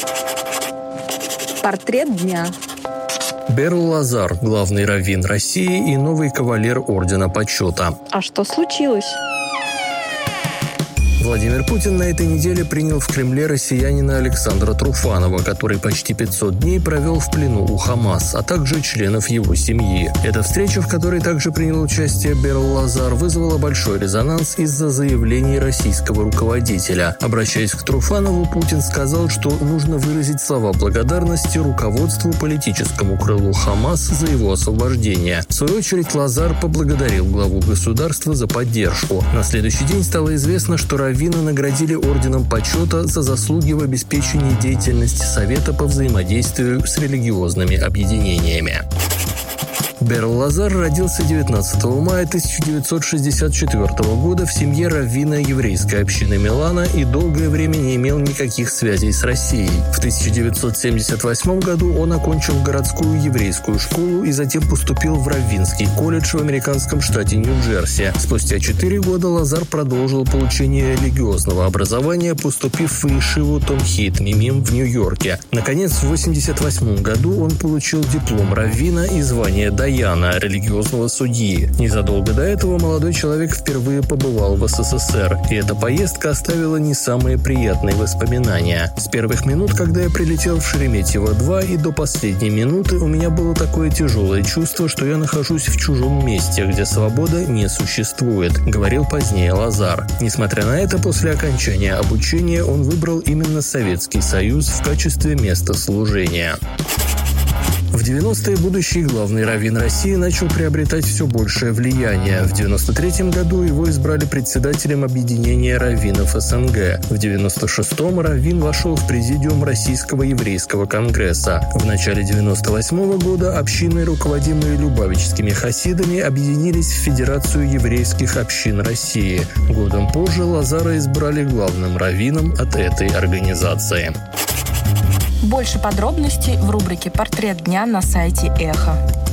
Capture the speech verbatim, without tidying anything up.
Портрет дня. Берл Лазар, главный раввин России и новый кавалер Ордена Почета. А что случилось? Владимир Путин на этой неделе принял в Кремле россиянина Александра Труфанова, который почти пятьсот дней провел в плену у Хамас, а также членов его семьи. Эта встреча, в которой также принял участие Берл Лазар, вызвала большой резонанс из-за заявлений российского руководителя. Обращаясь к Труфанову, Путин сказал, что нужно выразить слова благодарности руководству политическому крылу Хамас за его освобождение. В свою очередь Лазар поблагодарил главу государства за поддержку. На следующий день стало известно, что раввины наградили Орденом Почета за заслуги в обеспечении деятельности Совета по взаимодействию с религиозными объединениями. Берл Лазар родился девятнадцатого мая тысяча девятьсот шестьдесят четвёртого года в семье раввина еврейской общины Милана и долгое время не имел никаких связей с Россией. В тысяча девятьсот семьдесят восьмом году он окончил городскую еврейскую школу и затем поступил в раввинский колледж в американском штате Нью-Джерси. Спустя четыре года Лазар продолжил получение религиозного образования, поступив в Ешиву Томхит Мимим в Нью-Йорке. Наконец, в восемьдесят восьмом году он получил диплом раввина и звание даяна, религиозного судьи. Незадолго до этого молодой человек впервые побывал в СССР, и эта поездка оставила не самые приятные воспоминания. С первых минут, когда я прилетел в Шереметьево-два, и до последней минуты у меня было такое тяжелое чувство, что я нахожусь в чужом месте, где свобода не существует, говорил позднее Лазар. Несмотря на это, после окончания обучения он выбрал именно Советский Союз в качестве места служения. В девяностые будущий главный раввин России начал приобретать все большее влияние. В девяносто третьем году его избрали председателем объединения раввинов СНГ. В девяносто шестом раввин вошел в президиум Российского еврейского конгресса. В начале девяносто восьмого года общины, руководимые любавическими хасидами, объединились в Федерацию еврейских общин России. Годом позже Лазара избрали главным раввином от этой организации. Больше подробностей в рубрике «Портрет дня» на сайте Эхо.